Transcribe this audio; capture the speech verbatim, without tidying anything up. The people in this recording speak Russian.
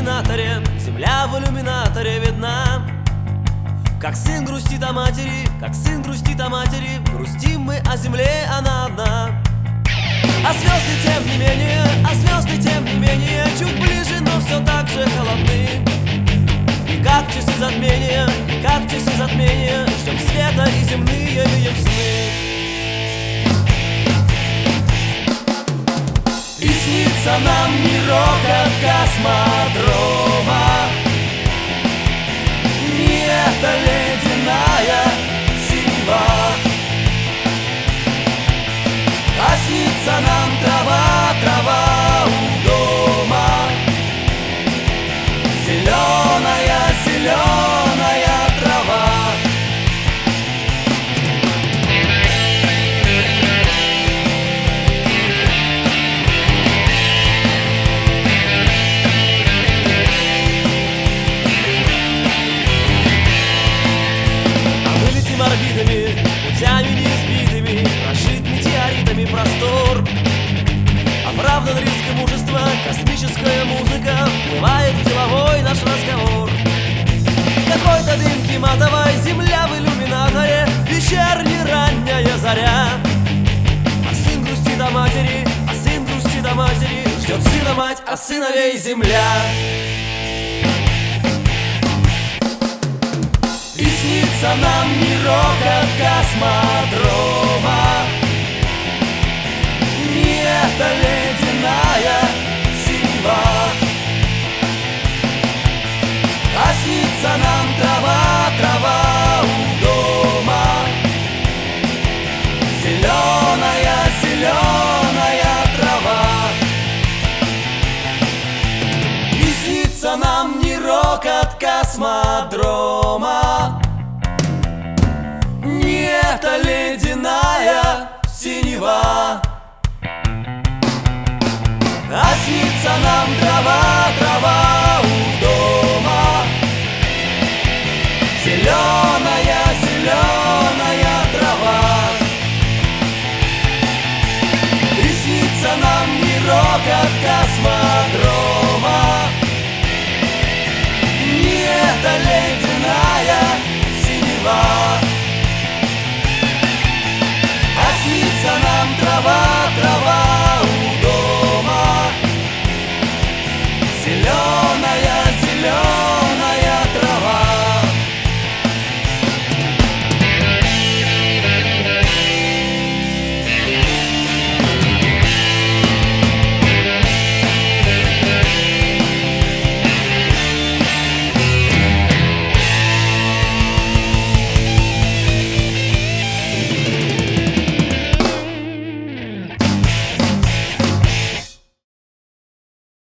иллюминаторе, земля в иллюминаторе видна. Как сын грустит о матери, как сын грустит о матери, грустим мы о земле, она одна. А звезды тем не менее, а звезды тем не менее чуть ближе, но все так же холодны. И как часы затмения, и как часы затмения, ждем света и земные видим сны. И снится нам мирок от космодрома, не эта ледяная синева, а снится нам трава, трава у дома, зеленая, зеленая трава. Орбитами, путями неизбитыми, прошит метеоритами простор. Оправдан риск и мужество, космическая музыка вплывает в деловой наш разговор. В какой-то дымке матовой, земля в иллюминаторе, вечерняя ранняя заря. А сын грустит о матери, а сын грустит о матери, ждет сына мать, а сыновей земля. И снится нам мирок от космодрома, не эта ледяная синева, а снится нам трава, трава у дома, зеленая, зеленая трава. И снится нам мирок от космодрома, не эта ледяная синева, а снится нам трава, трава